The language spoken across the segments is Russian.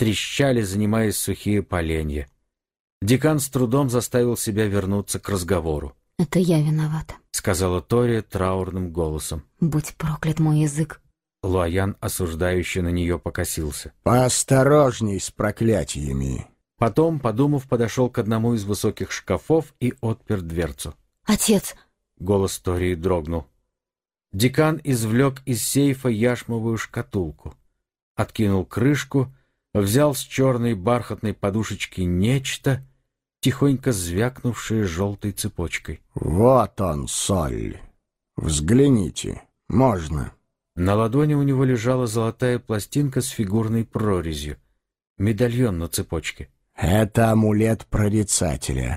трещали, занимаясь сухие поленья. Декан с трудом заставил себя вернуться к разговору. «Это я виновата», — сказала Тория траурным голосом. «Будь проклят мой язык». Луаян осуждающе на нее покосился. «Поосторожней с проклятиями». Потом, подумав, подошел к одному из высоких шкафов и отпер дверцу. «Отец!» — голос Тории дрогнул. Декан извлек из сейфа яшмовую шкатулку, откинул крышку, взял с черной бархатной подушечки нечто, тихонько звякнувшее желтой цепочкой. «Вот он, Соль. Взгляните. Можно». На ладони у него лежала золотая пластинка с фигурной прорезью. Медальон на цепочке. «Это амулет прорицателя.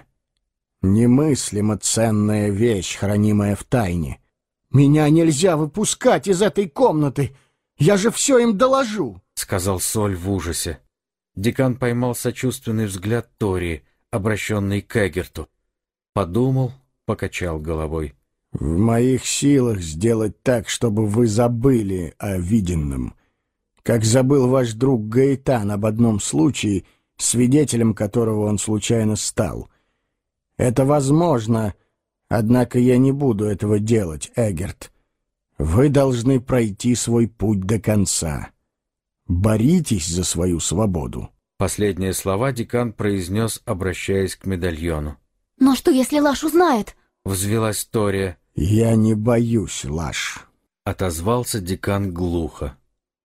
Немыслимо ценная вещь, хранимая в тайне. Меня нельзя выпускать из этой комнаты. Я же все им доложу», — сказал Соль в ужасе. Декан поймал сочувственный взгляд Тории, обращенный к Эггерту. Подумал, покачал головой. «В моих силах сделать так, чтобы вы забыли о виденном. Как забыл ваш друг Гаэтан об одном случае, свидетелем которого он случайно стал. Это возможно, однако я не буду этого делать, Эггерт. Вы должны пройти свой путь до конца. Боритесь за свою свободу». Последние слова декан произнес, обращаясь к медальону. «Но что, если Лаш узнает?» — взвилась Тория. «Я не боюсь, Лаш», — отозвался декан глухо.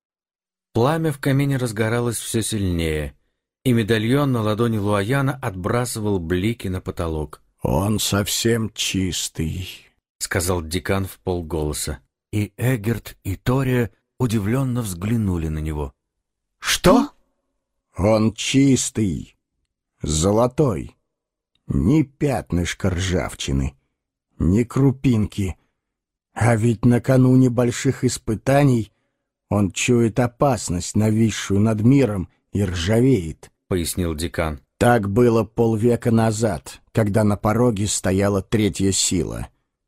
Пламя в камине разгоралось все сильнее, и медальон на ладони Луаяна отбрасывал блики на потолок. «Он совсем чистый», — сказал декан вполголоса. И Эггерт, и Тория удивленно взглянули на него. «Что?» «Он чистый, золотой, ни пятнышка ржавчины, ни крупинки. А ведь накануне больших испытаний он чует опасность, нависшую над миром, и ржавеет», — пояснил декан. «Так было полвека назад, когда на пороге стояла третья сила.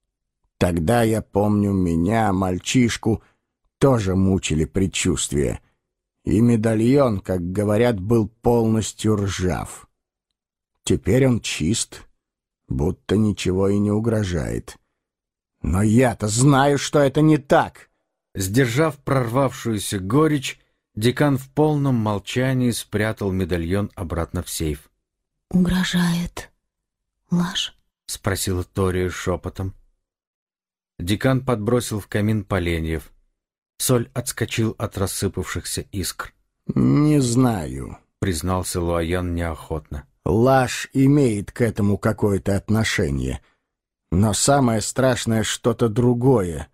Тогда, я помню, меня, мальчишку, тоже мучили предчувствия. И медальон, как говорят, был полностью ржав. Теперь он чист, будто ничего и не угрожает. Но я-то знаю, что это не так». Сдержав прорвавшуюся горечь, декан в полном молчании спрятал медальон обратно в сейф. «Угрожает Лаш?» — спросила Тория шепотом. Декан подбросил в камин поленьев. Соль отскочил от рассыпавшихся искр. «Не знаю», — признался Луаян неохотно. «Лаш имеет к этому какое-то отношение. Но самое страшное — что-то другое.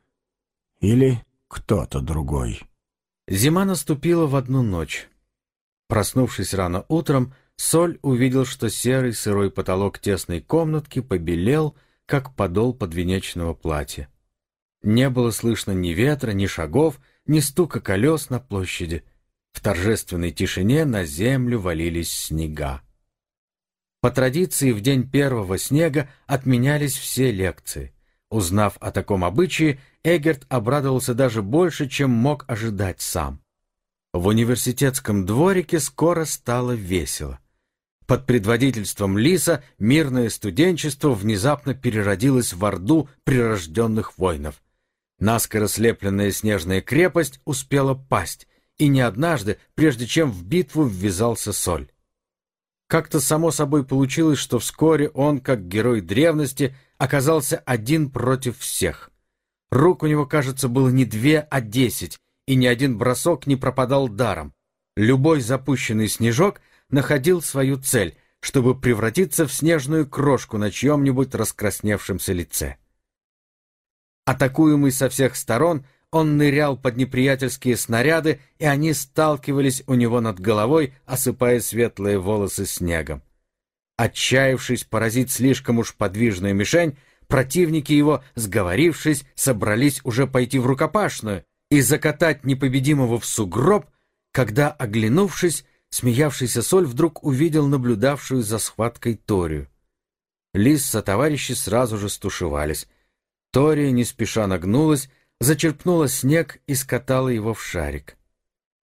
Или кто-то другой». Зима наступила в одну ночь. Проснувшись рано утром, Соль увидел, что серый сырой потолок тесной комнатки побелел, как подол подвенечного платья. Не было слышно ни ветра, ни шагов, ни стука колес на площади. В торжественной тишине на землю валились снега. По традиции, в день первого снега отменялись все лекции. Узнав о таком обычае, Эггерт обрадовался даже больше, чем мог ожидать сам. В университетском дворике скоро стало весело. Под предводительством Лиса мирное студенчество внезапно переродилось в орду прирожденных воинов. Наскоро слепленная снежная крепость успела пасть, и не однажды, прежде чем в битву ввязался Соль. Как-то само собой получилось, что вскоре он, как герой древности, оказался один против всех. Рук у него, кажется, было не 2, а 10, и ни один бросок не пропадал даром. Любой запущенный снежок находил свою цель, чтобы превратиться в снежную крошку на чьем-нибудь раскрасневшемся лице. Атакуемый со всех сторон, он нырял под неприятельские снаряды, и они сталкивались у него над головой, осыпая светлые волосы снегом. Отчаявшись поразить слишком уж подвижную мишень, противники его, сговорившись, собрались уже пойти в рукопашную и закатать непобедимого в сугроб, когда, оглянувшись, смеявшийся Соль вдруг увидел наблюдавшую за схваткой Торию. Лис со товарищи сразу же стушевались. Тория не спеша нагнулась, зачерпнула снег и скатала его в шарик.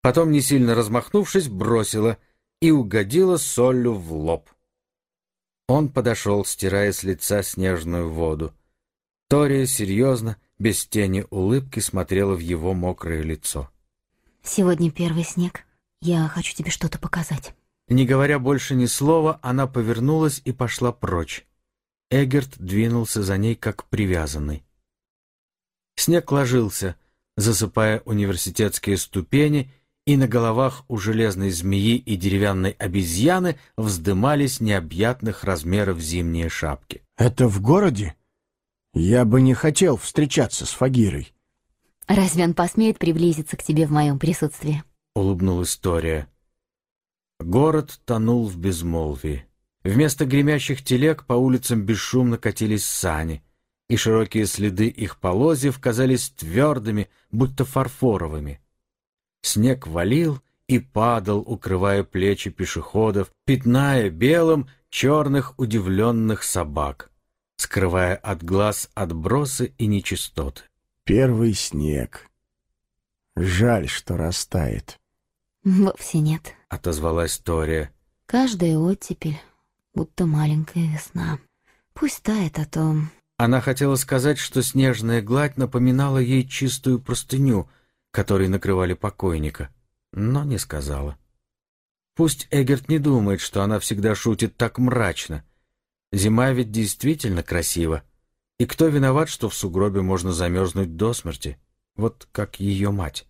Потом, не сильно размахнувшись, бросила и угодила Соллю в лоб. Он подошел, стирая с лица снежную воду. Тория серьезно, без тени улыбки, смотрела в его мокрое лицо. Сегодня первый снег. Я хочу тебе что-то показать. Не говоря больше ни слова, она повернулась и пошла прочь. Эгерт двинулся за ней, как привязанный. Снег ложился, засыпая университетские ступени, и на головах у железной змеи и деревянной обезьяны вздымались необъятных размеров зимние шапки. Это в городе? Я бы не хотел встречаться с Фагирой. Разве он посмеет приблизиться к тебе в моем присутствии? Улыбнулась Тория. Город тонул в безмолвии. Вместо гремящих телег по улицам бесшумно катились сани, и широкие следы их полозьев казались твердыми, будто фарфоровыми. Снег валил и падал, укрывая плечи пешеходов, пятная белым черных удивленных собак, скрывая от глаз отбросы и нечистоты. Первый снег. Жаль, что растает. Вовсе нет. Отозвалась Тория. Каждая оттепель, будто маленькая весна. Пусть тает, а то... Она хотела сказать, что снежная гладь напоминала ей чистую простыню, которой накрывали покойника, но не сказала. Пусть Эгерт не думает, что она всегда шутит так мрачно. Зима ведь действительно красива. И кто виноват, что в сугробе можно замерзнуть до смерти, вот как ее мать?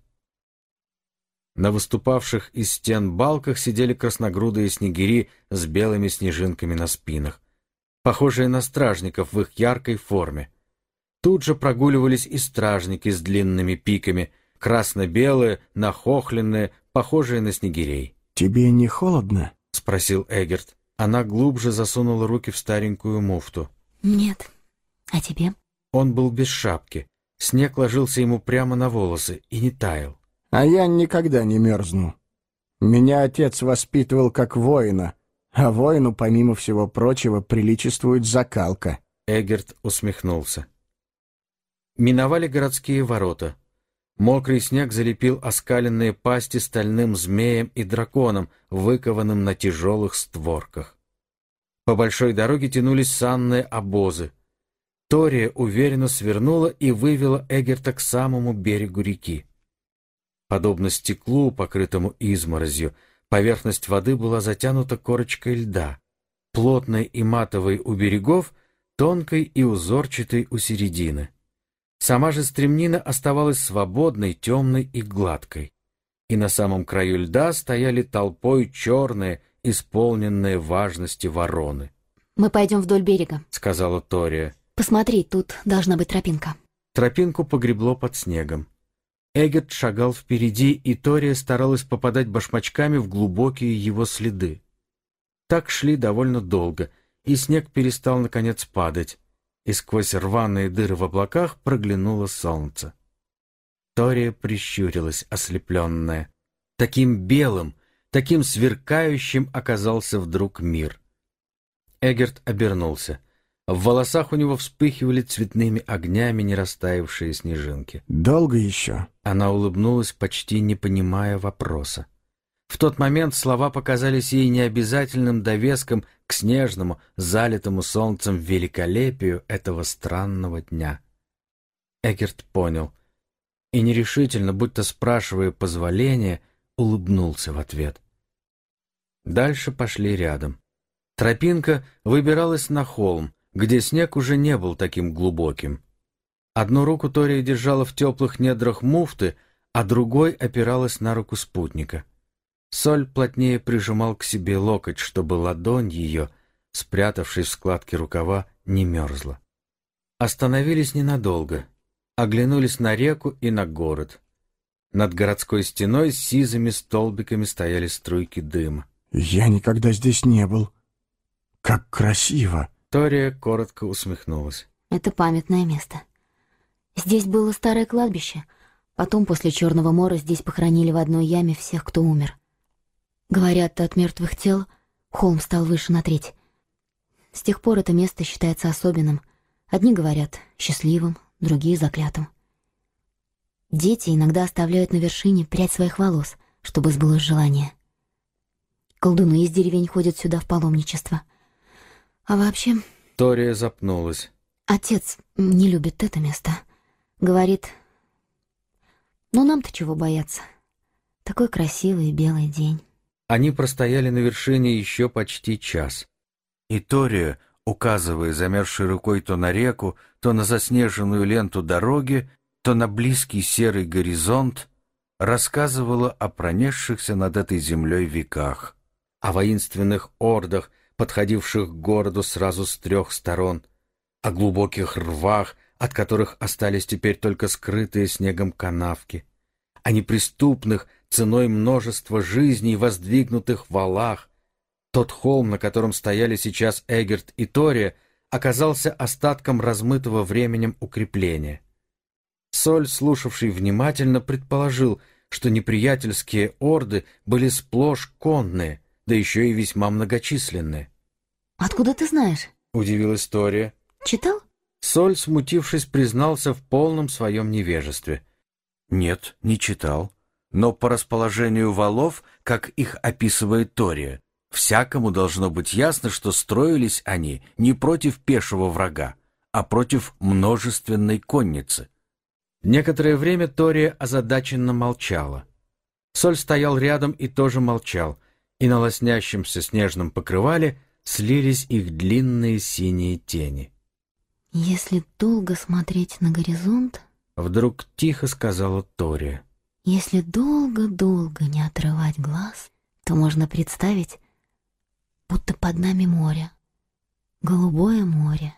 На выступавших из стен балках сидели красногрудые снегири с белыми снежинками на спинах, похожие на стражников в их яркой форме. Тут же прогуливались и стражники с длинными пиками, красно-белые, нахохленные, похожие на снегирей. «Тебе не холодно?» — спросил Эгерт. Она глубже засунула руки в старенькую муфту. Нет. А тебе? Он был без шапки. Снег ложился ему прямо на волосы и не таял. А я никогда не мерзну. Меня отец воспитывал как воина, а воину, помимо всего прочего, приличествует закалка. Эгерт усмехнулся. Миновали городские ворота. Мокрый снег залепил оскаленные пасти стальным змеем и драконом, выкованным на тяжелых створках. По большой дороге тянулись санные обозы. Тория уверенно свернула и вывела Эгерта к самому берегу реки. Подобно стеклу, покрытому изморозью, поверхность воды была затянута корочкой льда, плотной и матовой у берегов, тонкой и узорчатой у середины. Сама же стремнина оставалась свободной, темной и гладкой. И на самом краю льда стояли толпой черные, исполненные важности вороны. Мы пойдем вдоль берега, — сказала Тория. Посмотри, тут должна быть тропинка. Тропинку погребло под снегом. Эгерт шагал впереди, и Тория старалась попадать башмачками в глубокие его следы. Так шли довольно долго, и снег перестал, наконец, падать, и сквозь рваные дыры в облаках проглянуло солнце. Тория прищурилась, ослепленная. Таким белым, таким сверкающим оказался вдруг мир. Эгерт обернулся. В волосах у него вспыхивали цветными огнями не растаявшие снежинки. «Долго еще?» Она улыбнулась, почти не понимая вопроса. В тот момент слова показались ей необязательным довеском к снежному, залитому солнцем великолепию этого странного дня. Эгерт понял и нерешительно, будто спрашивая позволения, улыбнулся в ответ. Дальше пошли рядом. Тропинка выбиралась на холм, где снег уже не был таким глубоким. Одну руку Тория держала в теплых недрах муфты, а другой опиралась на руку спутника. Соль плотнее прижимал к себе локоть, чтобы ладонь ее, спрятавшись в складке рукава, не мерзла. Остановились ненадолго, оглянулись на реку и на город. Над городской стеной с сизыми столбиками стояли струйки дыма. «Я никогда здесь не был. Как красиво!» Тория коротко усмехнулась. Это памятное место. Здесь было старое кладбище. Потом, после Черного мора, здесь похоронили в одной яме всех, кто умер. Говорят, от мертвых тел холм стал выше на треть. С тех пор это место считается особенным. Одни говорят счастливым, другие заклятым. Дети иногда оставляют на вершине прядь своих волос, чтобы сбылось желание. Колдуны из деревень ходят сюда в паломничество. А вообще, Тория запнулась. отец не любит это место. Говорит, ну нам-то чего бояться? Такой красивый белый день. Они простояли на вершине еще почти час. И Тория, указывая замерзшей рукой то на реку, то на заснеженную ленту дороги, то на близкий серый горизонт, рассказывала о пронесшихся над этой землей веках, о воинственных ордах, подходивших к городу сразу с 3 сторон, о глубоких рвах, от которых остались теперь только скрытые снегом канавки, о неприступных ценой множества жизней воздвигнутых валах. Тот холм, на котором стояли сейчас Эгерт и Тория, оказался остатком размытого временем укрепления. Соль, слушавший внимательно, предположил, что неприятельские орды были сплошь конные, да еще и весьма многочисленные. «Откуда ты знаешь?» — удивилась Тория. «Читал?» Соль, смутившись, признался в полном своем невежестве. «Нет, не читал. Но по расположению валов, как их описывает Тория, всякому должно быть ясно, что строились они не против пешего врага, а против множественной конницы». Некоторое время Тория озадаченно молчала. Соль стоял рядом и тоже молчал, и на лоснящемся снежном покрывале слились их длинные синие тени. «Если долго смотреть на горизонт, — вдруг тихо сказала Тория, — если долго-долго не отрывать глаз, то можно представить, будто под нами море, голубое море,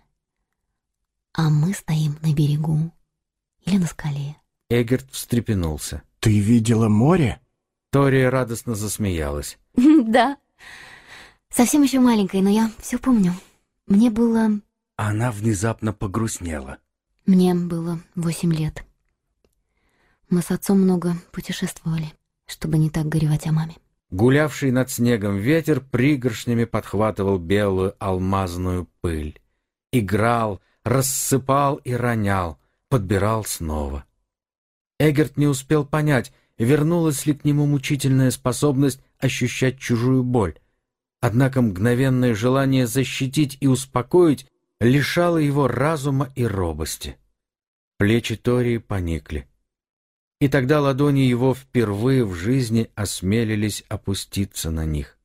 а мы стоим на берегу или на скале». Эгерт встрепенулся. «Ты видела море?» Тория радостно засмеялась. «Да, совсем еще маленькая, но я все помню. Мне было Она внезапно погрустнела. 8 лет. Мы с отцом много путешествовали, чтобы не так горевать о маме. Гулявший над снегом ветер пригоршнями подхватывал белую алмазную пыль. Играл, рассыпал и ронял, подбирал снова. Эгерт не успел понять, вернулась ли к нему мучительная способность ощущать чужую боль. Однако мгновенное желание защитить и успокоить лишало его разума и робости. Плечи Тории поникли. И тогда ладони его впервые в жизни осмелились опуститься на них.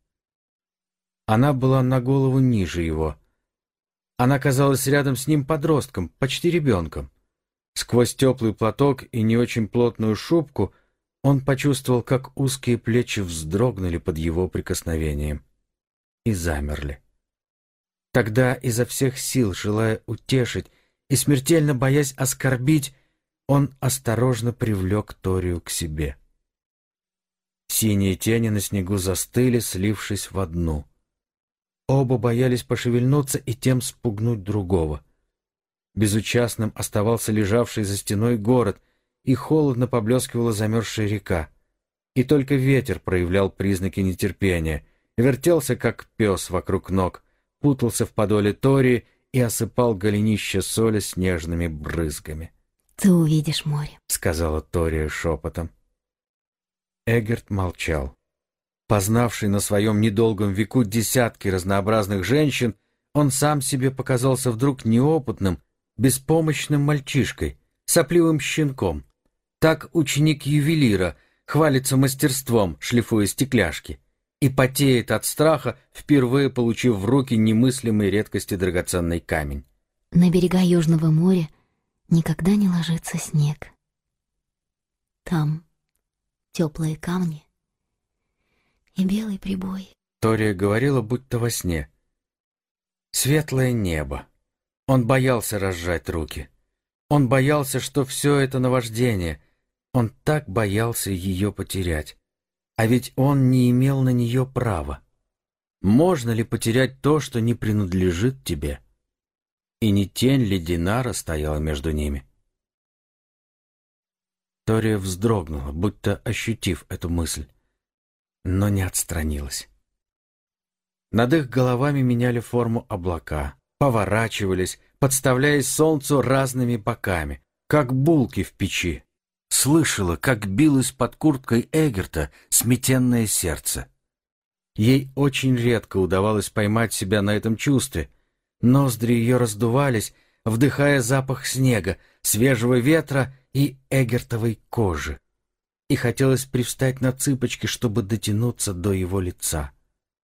Она была на голову ниже его. Она казалась рядом с ним подростком, почти ребенком. Сквозь теплый платок и не очень плотную шубку он почувствовал, как узкие плечи вздрогнули под его прикосновением и замерли. Тогда, изо всех сил желая утешить и смертельно боясь оскорбить, он осторожно привлек Торию к себе. Синие тени на снегу застыли, слившись в одну. Оба боялись пошевельнуться и тем спугнуть другого. Безучастным оставался лежавший за стеной город, и холодно поблескивала замерзшая река. И только ветер проявлял признаки нетерпения, вертелся, как пес вокруг ног, путался в подоле Тории и осыпал голенище соли снежными брызгами. «Ты увидишь море», — сказала Тория шепотом. Эгерт молчал. Познавший на своем недолгом веку десятки разнообразных женщин, он сам себе показался вдруг неопытным, беспомощным мальчишкой, сопливым щенком. Так ученик ювелира хвалится мастерством, шлифуя стекляшки, и потеет от страха, впервые получив в руки немыслимой редкости драгоценный камень. «На берега Южного моря никогда не ложится снег. Там теплые камни и белый прибой». Тория говорила, будто во сне. Светлое небо. Он боялся разжать руки. Он боялся, что все это наваждение. Он так боялся ее потерять. А ведь он не имел на нее права. Можно ли потерять то, что не принадлежит тебе? И не тень ли Динара стояла между ними? Тория вздрогнула, будто ощутив эту мысль, но не отстранилась. Над их головами меняли форму облака, поворачивались, подставляясь солнцу разными боками, как булки в печи. слышала, как билось под курткой Эггерта сметенное сердце. Ей очень редко удавалось поймать себя на этом чувстве. Ноздри ее раздувались, вдыхая запах снега, свежего ветра и эггертовой кожи. И хотелось привстать на цыпочки, чтобы дотянуться до его лица.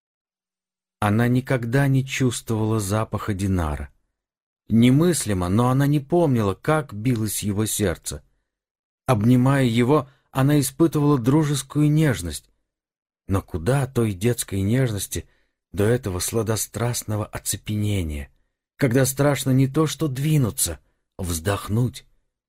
Она никогда не чувствовала запаха Динара. Немыслимо, но она не помнила, как билось его сердце. Обнимая его, она испытывала дружескую нежность. Но куда той детской нежности до этого сладострастного оцепенения, когда страшно не то что двинуться, вздохнуть?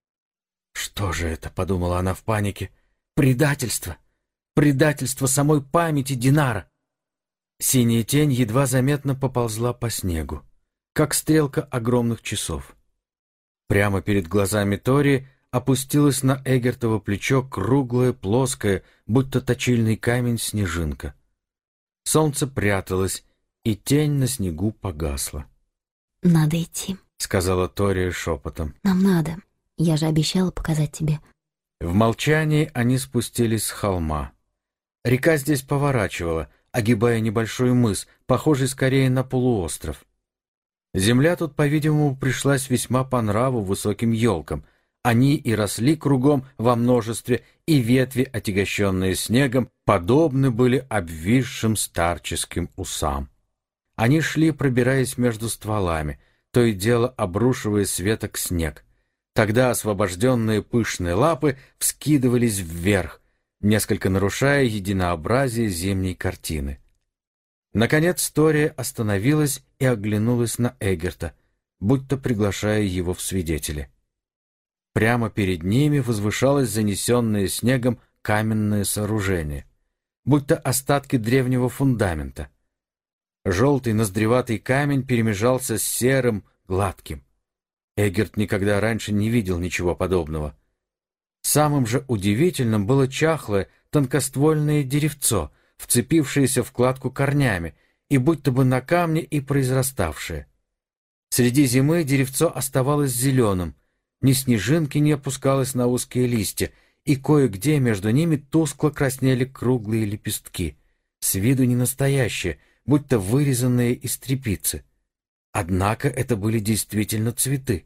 «Что же это?» — подумала она в панике. «Предательство! Предательство самой памяти Динара!» Синяя тень едва заметно поползла по снегу, как стрелка огромных часов. Прямо перед глазами Тори опустилась на Эггертово плечо круглая, плоская, будто точильный камень, снежинка. Солнце пряталось, и тень на снегу погасла. «Надо идти», — сказала Тори шепотом. «Нам надо. Я же обещала показать тебе». В молчании они спустились с холма. Река здесь поворачивала, огибая небольшой мыс, похожий скорее на полуостров. Земля тут, по-видимому, пришлась весьма по нраву высоким елкам. Они и росли кругом во множестве, и ветви, отягощенные снегом, подобны были обвисшим старческим усам. Они шли, пробираясь между стволами, то и дело обрушивая с веток снег. Тогда освобожденные пышные лапы вскидывались вверх, несколько нарушая единообразие зимней картины. Наконец Тори остановилась и оглянулась на Эггерта, будто приглашая его в свидетели. Прямо перед ними возвышалось занесенное снегом каменное сооружение, будто остатки древнего фундамента. Желтый ноздреватый камень перемежался с серым, гладким. Эггерт никогда раньше не видел ничего подобного. Самым же удивительным было чахлое, тонкоствольное деревцо, вцепившееся в кладку корнями, и будто бы на камне и произраставшее. Среди зимы деревцо оставалось зеленым, ни снежинки не опускалось на узкие листья, и кое-где между ними тускло краснели круглые лепестки, с виду не настоящие, будто вырезанные из тряпицы. Однако это были действительно цветы.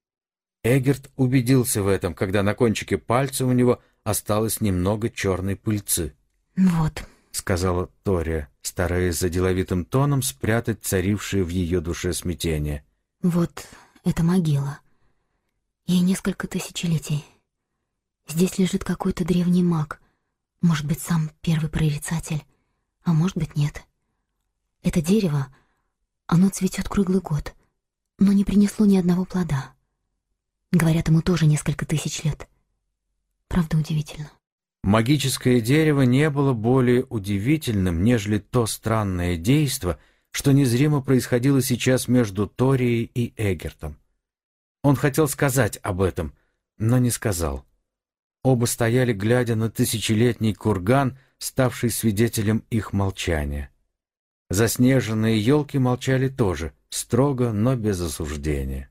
Эггерт убедился в этом, когда на кончике пальца у него осталось немного черной пыльцы. «Вот», — сказала Тория, стараясь за деловитым тоном спрятать царившее в ее душе смятение. «Вот эта могила. Ей несколько тысячелетий. Здесь лежит какой-то древний маг. Может быть, сам первый прорицатель, а может быть, нет. Это дерево, оно цветет круглый год, но не принесло ни одного плода. Говорят, ему тоже несколько тысяч лет. Правда, удивительно». Магическое дерево не было более удивительным, нежели то странное действо, что незримо происходило сейчас между Торией и Эггертом. Он хотел сказать об этом, но не сказал. Оба стояли, глядя на тысячелетний курган, ставший свидетелем их молчания. Заснеженные елки молчали тоже, строго, но без осуждения.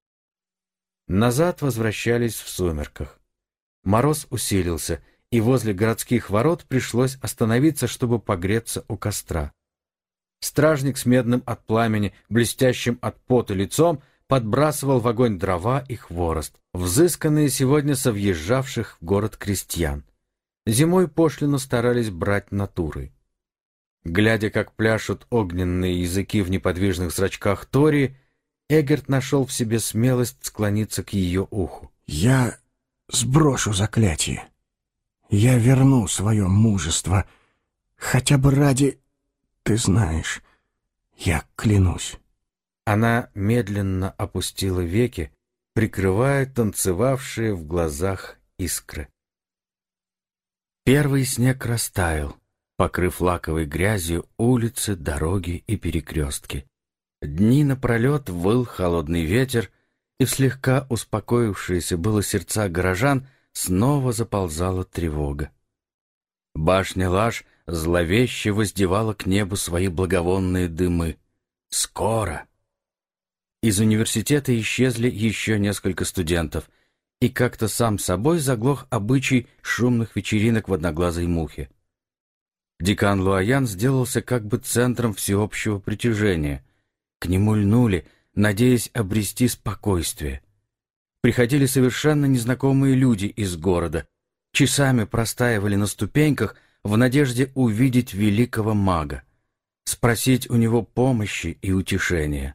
Назад возвращались в сумерках. Мороз усилился, и возле городских ворот пришлось остановиться, чтобы погреться у костра. Стражник с медным от пламени, блестящим от пота лицом, подбрасывал в огонь дрова и хворост, взысканные сегодня со въезжавших в город крестьян. Зимой пошлину старались брать натурой. Глядя, как пляшут огненные языки в неподвижных зрачках Тори, Эггерт нашел в себе смелость склониться к ее уху. «Я сброшу заклятие. Я верну свое мужество, хотя бы ради... Ты знаешь, я клянусь». Она медленно опустила веки, прикрывая танцевавшие в глазах искры. Первый снег растаял, покрыв лаковой грязью улицы, дороги и перекрестки. Дни напролет выл холодный ветер, и в слегка успокоившиеся было сердца горожан снова заползала тревога. Башня Лаж зловеще воздевала к небу свои благовонные дымы. Скоро! Из университета исчезли еще несколько студентов, и как-то сам собой заглох обычай шумных вечеринок в Одноглазой мухе. Декан Луаян сделался как бы центром всеобщего притяжения. К нему льнули, надеясь обрести спокойствие. Приходили совершенно незнакомые люди из города, часами простаивали на ступеньках в надежде увидеть великого мага, спросить у него помощи и утешения.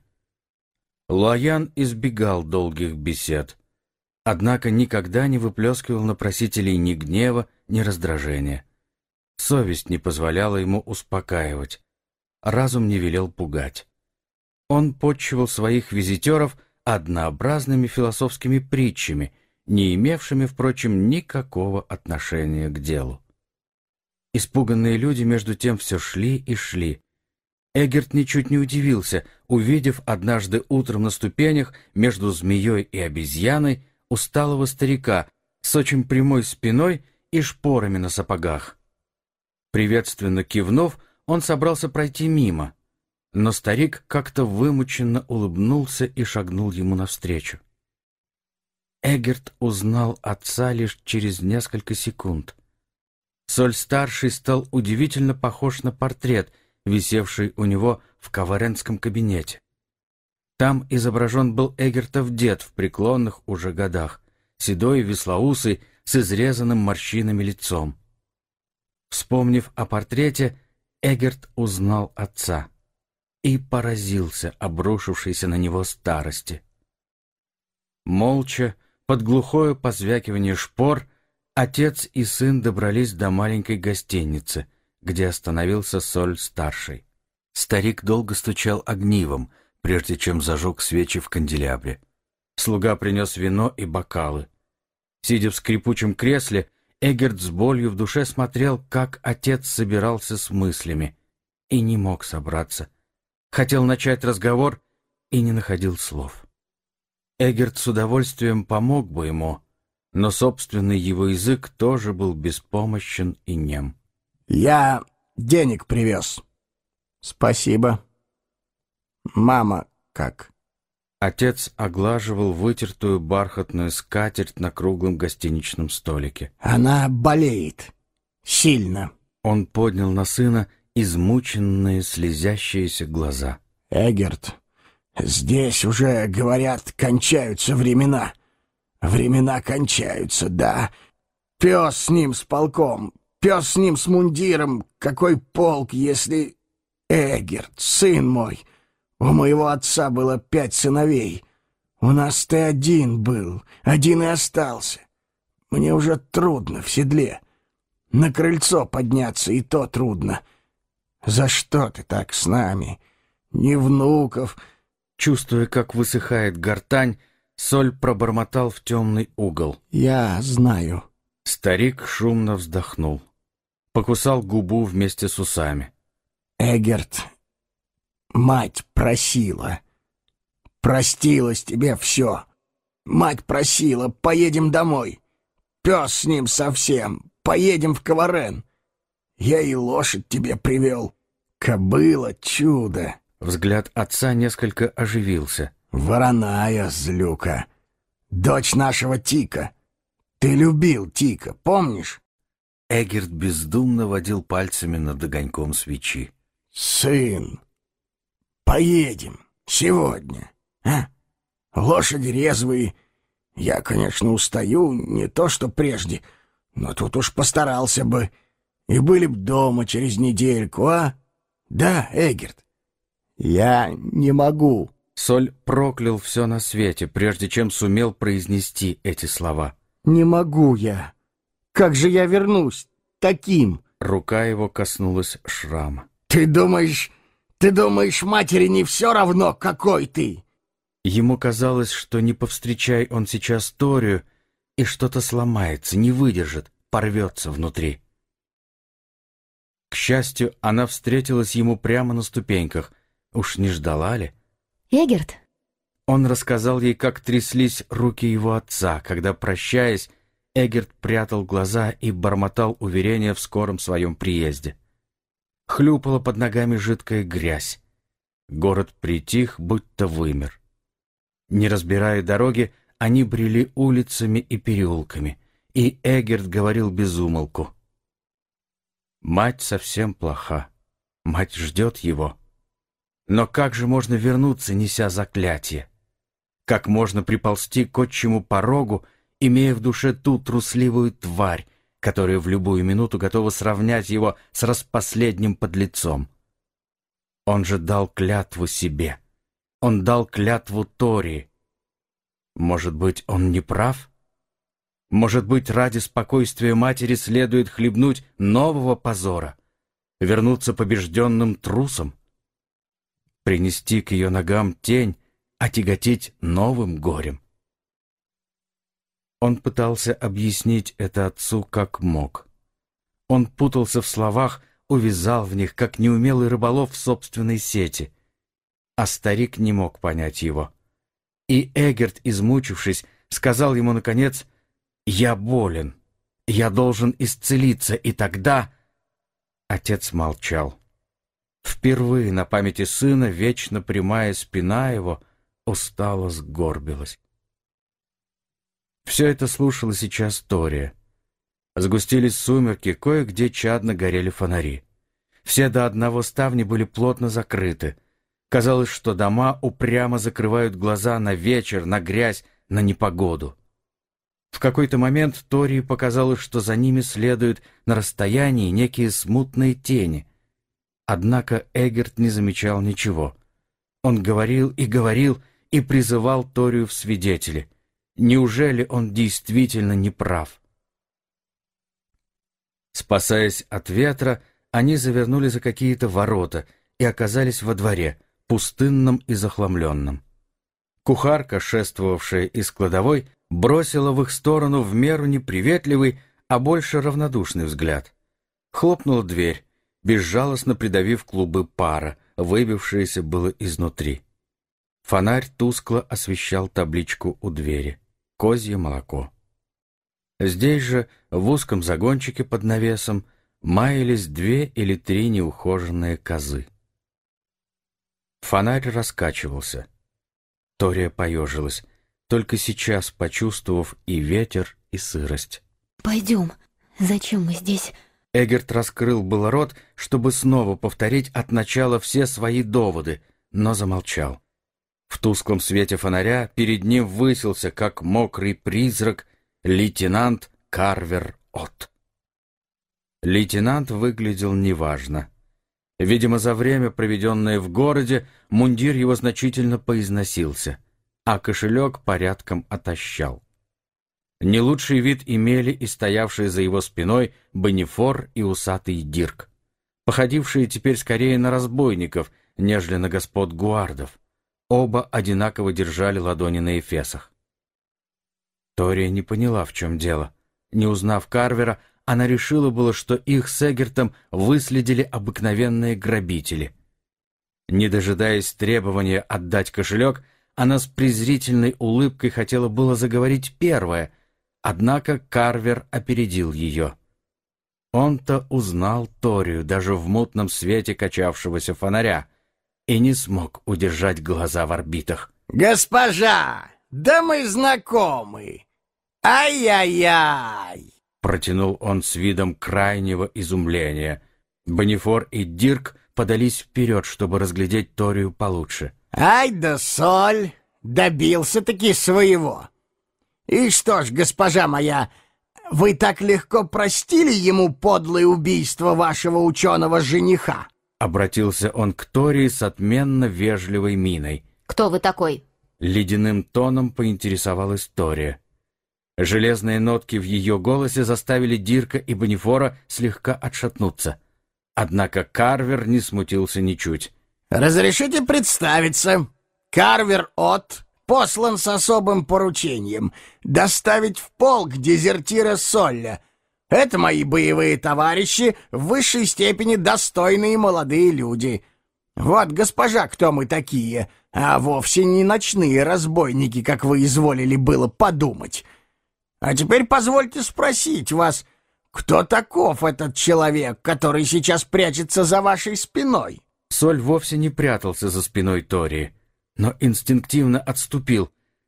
Луаян избегал долгих бесед, однако никогда не выплескивал на просителей ни гнева, ни раздражения. Совесть не позволяла ему успокаивать, разум не велел пугать. Он подчивал своих визитеров однообразными философскими притчами, не имевшими, впрочем, никакого отношения к делу. Испуганные люди между тем все шли и шли. Эггерт ничуть не удивился, увидев однажды утром на ступенях между змеей и обезьяной усталого старика с очень прямой спиной и шпорами на сапогах. Приветственно кивнув, он собрался пройти мимо, но старик как-то вымученно улыбнулся и шагнул ему навстречу. Эггерт узнал отца лишь через несколько секунд. Соль-старший стал удивительно похож на портрет, висевший у него в каваренском кабинете. Там изображен был Эггертов дед в преклонных уже годах, седой, веслоусый, с изрезанным морщинами лицом. Вспомнив о портрете, Эггерт узнал отца и поразился обрушившейся на него старости. Молча, под глухое позвякивание шпор, отец и сын добрались до маленькой гостиницы, где остановился Соль-старший. Старик долго стучал огнивом, прежде чем зажег свечи в канделябре. Слуга принес вино и бокалы. Сидя в скрипучем кресле, Эггерт с болью в душе смотрел, как отец собирался с мыслями, и не мог собраться. Хотел начать разговор и не находил слов. Эггерт с удовольствием помог бы ему, но собственный его язык тоже был беспомощен и нем. «Я денег привез. Спасибо. Мама как?» Отец оглаживал вытертую бархатную скатерть на круглом гостиничном столике. «Она болеет. Сильно». Он поднял на сына измученные слезящиеся глаза. «Эггерт, здесь уже, говорят, кончаются времена. Времена кончаются, да. Пес с ним с полком, пес с ним с мундиром. Какой полк, если... Эггерт, сын мой, у моего отца было 5 сыновей. У нас ты один был, один и остался. Мне уже трудно в седле. На крыльцо подняться и то трудно. За что ты так с нами? Ни внуков...» Чувствуя, как высыхает гортань, Соль пробормотал в темный угол. «Я знаю». Старик шумно вздохнул. Покусал губу вместе с усами. «Эггерт, мать просила. Простилась тебе все. Мать просила, поедем домой. Пес с ним совсем, поедем в Каварен. Я и лошадь тебе привел. Кобыла чудо». Взгляд отца несколько оживился. «Вороная злюка. Дочь нашего Тика. Ты любил Тика, помнишь?» Эггерт бездумно водил пальцами над огоньком свечи. «Сын, поедем сегодня, а? Лошади резвые. Я, конечно, устаю, не то что прежде, но тут уж постарался бы. И были б дома через недельку, а? Да, Эггерт?» «Я не могу». Соль проклял все на свете, прежде чем сумел произнести эти слова. «Не могу я. Как же я вернусь таким?» Рука его коснулась шрама. Ты думаешь, матери не все равно, какой ты?» Ему казалось, что не повстречай он сейчас Торию, и что-то сломается, не выдержит, порвется внутри. К счастью, она встретилась ему прямо на ступеньках. Уж не ждала ли? «Эггерт?» Он рассказал ей, как тряслись руки его отца, когда, прощаясь, Эггерт прятал глаза и бормотал уверения в скором своем приезде. Хлюпала под ногами жидкая грязь. Город притих, будто вымер. Не разбирая дороги, они брели улицами и переулками, и Эгерт говорил без умолку. Мать совсем плоха, мать ждет его. Но как же можно вернуться, неся заклятие? Как можно приползти к отчему порогу, имея в душе ту трусливую тварь, которая в любую минуту готова сравнять его с распоследним подлецом? Он же дал клятву себе. Он дал клятву Тории. Может быть, он не прав? Может быть, ради спокойствия матери следует хлебнуть нового позора, вернуться побежденным трусом, принести к ее ногам тень, отяготить новым горем? Он пытался объяснить это отцу как мог. Он путался в словах, увязал в них, как неумелый рыболов в собственной сети. А старик не мог понять его. И Эгерт, измучившись, сказал ему, наконец: «Я болен, я должен исцелиться, и тогда...» Отец молчал. Впервые на памяти сына вечно прямая спина его устало сгорбилась. Все это слушала сейчас Тория. Сгустились сумерки, кое-где чадно горели фонари. Все до одного ставни были плотно закрыты. Казалось, что дома упрямо закрывают глаза на вечер, на грязь, на непогоду. В какой-то момент Тории показалось, что за ними следуют на расстоянии некие смутные тени. Однако Эгерт не замечал ничего. Он говорил и призывал Торию в свидетели. Неужели он действительно не прав? Спасаясь от ветра, они завернули за какие-то ворота и оказались во дворе, пустынном и захламленном. Кухарка, шествовавшая из кладовой, бросила в их сторону в меру неприветливый, а больше равнодушный взгляд. Хлопнула дверь, безжалостно придавив клубы пара, выбившиеся было изнутри. Фонарь тускло освещал табличку у двери: «Козье молоко». Здесь же, в узком загончике под навесом, маялись 2 или 3 неухоженные козы. Фонарь раскачивался. Тория поежилась, только сейчас почувствовав и ветер, и сырость. «Пойдем. Зачем мы здесь?» Эгерт раскрыл было рот, чтобы снова повторить от начала все свои доводы, но замолчал. В тусклом свете фонаря перед ним высился, как мокрый призрак, лейтенант Карвер Отт. Лейтенант выглядел неважно. Видимо, за время, проведенное в городе, мундир его значительно поизносился, а кошелек порядком отощал. Не лучший вид имели и стоявшие за его спиной Боннефор и усатый Дирк, походившие теперь скорее на разбойников, нежели на господ гуардов. Оба одинаково держали ладони на эфесах. Тория не поняла, в чем дело. Не узнав Карвера, она решила было, что их с Эгертом выследили обыкновенные грабители. Не дожидаясь требования отдать кошелек, она с презрительной улыбкой хотела было заговорить первая, однако Карвер опередил ее. Он-то узнал Торию даже в мутном свете качавшегося фонаря и не смог удержать глаза в орбитах. «Госпожа, да мы знакомы! Ай-яй-яй!» Протянул он с видом крайнего изумления. Боннефор и Дирк подались вперед, чтобы разглядеть Торию получше. «Ай да соль! Добился-таки своего! И что ж, госпожа моя, вы так легко простили ему подлое убийство вашего ученого жениха?» Обратился он к Тории с отменно вежливой миной. «Кто вы такой?» Ледяным тоном поинтересовалась Тория. Железные нотки в ее голосе заставили Дирка и Боннефора слегка отшатнуться. Однако Карвер не смутился ничуть. «Разрешите представиться. Карвер Отт послан с особым поручением доставить в полк дезертира Солля. Это мои боевые товарищи, в высшей степени достойные молодые люди. Вот, госпожа, кто мы такие, а вовсе не ночные разбойники, как вы изволили было подумать. А теперь позвольте спросить вас, кто таков этот человек, который сейчас прячется за вашей спиной?» Соль вовсе не прятался за спиной Тории, но инстинктивно отступил,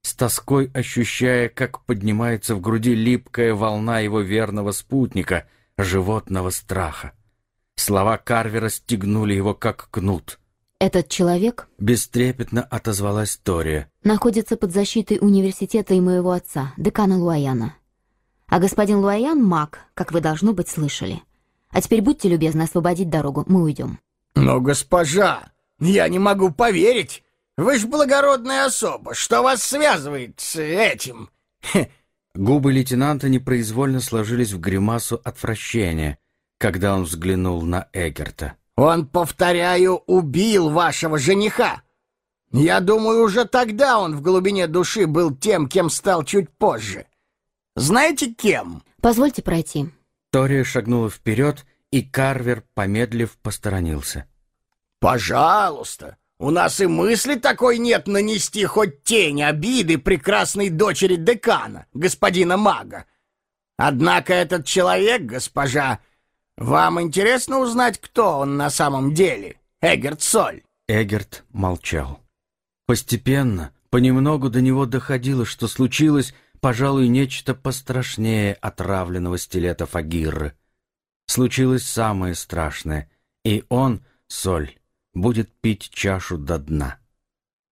с тоской ощущая, как поднимается в груди липкая волна его верного спутника, животного страха. Слова Карвера стегнули его, как кнут. «Этот человек, — бестрепетно отозвалась Тория, — находится под защитой университета и моего отца, декана Луаяна. А господин Луаян — маг, как вы, должно быть, слышали. А теперь будьте любезны освободить дорогу, мы уйдем». «Но, госпожа, я не могу поверить. Вы ж благородная особа. Что вас связывает с этим?» Губы лейтенанта непроизвольно сложились в гримасу отвращения, когда он взглянул на Эггерта. «Он, повторяю, убил вашего жениха. Я думаю, уже тогда он в глубине души был тем, кем стал чуть позже. Знаете, кем?» «Позвольте пройти». Тория шагнула вперед, и Карвер, помедлив, посторонился. «Пожалуйста, у нас и мысли такой нет нанести хоть тень обиды прекрасной дочери декана, господина мага. Однако этот человек, госпожа, вам интересно узнать, кто он на самом деле, Эггерт Соль?» Эггерт молчал. Постепенно, понемногу до него доходило, что случилось, пожалуй, нечто пострашнее отравленного стилета Фагирры. Случилось самое страшное, и он, Соль, будет пить чашу до дна.